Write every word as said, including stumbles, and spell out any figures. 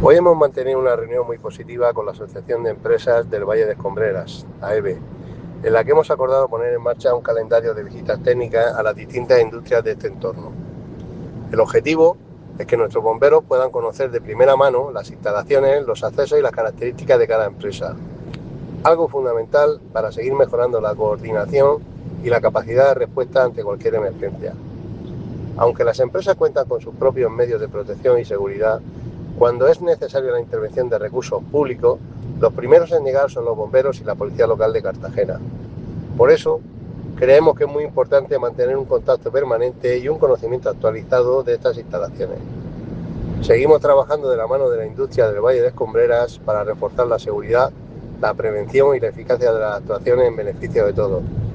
Hoy hemos mantenido una reunión muy positiva con la Asociación de Empresas del Valle de Escombreras, A E B E, en la que hemos acordado poner en marcha un calendario de visitas técnicas a las distintas industrias de este entorno. El objetivo es que nuestros bomberos puedan conocer de primera mano las instalaciones, los accesos y las características de cada empresa, algo fundamental para seguir mejorando la coordinación y la capacidad de respuesta ante cualquier emergencia. Aunque las empresas cuentan con sus propios medios de protección y seguridad, cuando es necesaria la intervención de recursos públicos, los primeros en llegar son los bomberos y la Policía Local de Cartagena. Por eso, creemos que es muy importante mantener un contacto permanente y un conocimiento actualizado de estas instalaciones. Seguimos trabajando de la mano de la industria del Valle de Escombreras para reforzar la seguridad, la prevención y la eficacia de las actuaciones en beneficio de todos.